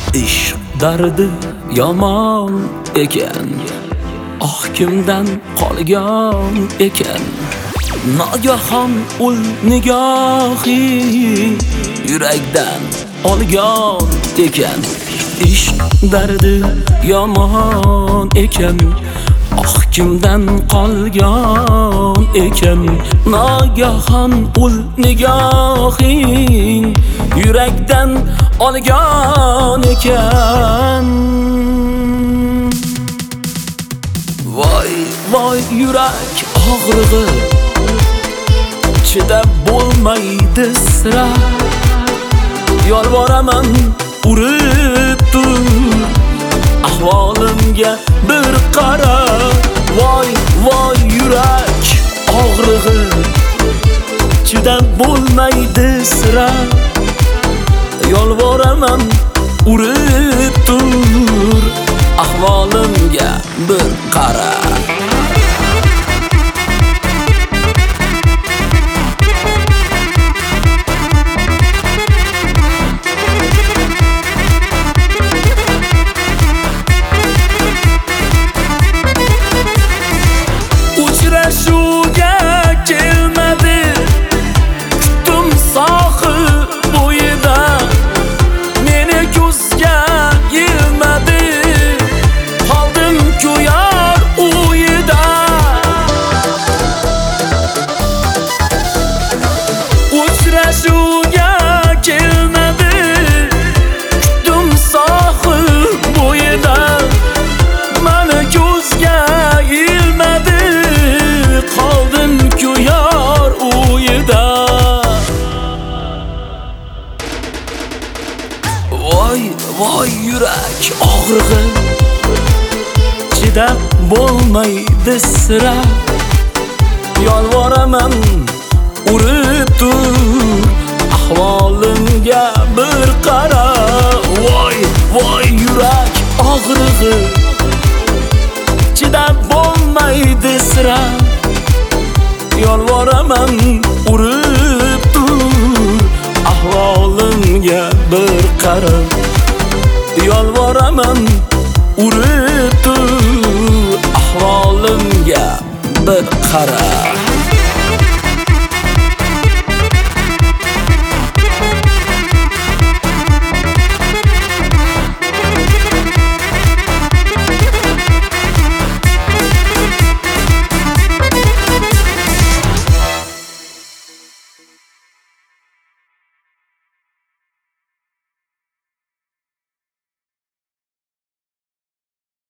ish dardi yomon ekan, kimdan qolgan ekan. Nogahon ul nigohi yurakdan olgan ekan. Ish dardi yomon ekan, kimdan qolgan ekan. Nogahon ul nigohing yurakdan olgan ekan. Voy voy yurak og'rig'i, chidab bo'lmaydi sira. Yolvoraman urib tur, ahvolimga bir qara. Voy voy yurak og'rig'i, chidab bo'lmaydi sira. Yolvoraman urib tur, ahvolimga bir qara. Uchrashuvga kelmadi, kutdim sohi bo'yida. Meni ko'zga ilmadi, qoldim kuyar uyida. Uchrashuvga kelmadi, kutdim sohi bo'yida. Meni ko'zga ilmadi, qoldim kuyar uyida. Voy voy yurak og'rig'i, chidab bo'lmaydi sira. Yolvoraman urib tur, ahvolimga bir qara. Voy voy yurak og'rig'i, chidab bo'lmaydi sira. Yolvoraman urib tur, ahvolimga bir qara. Yolvoraman urib tur, ahvolimga bir qara.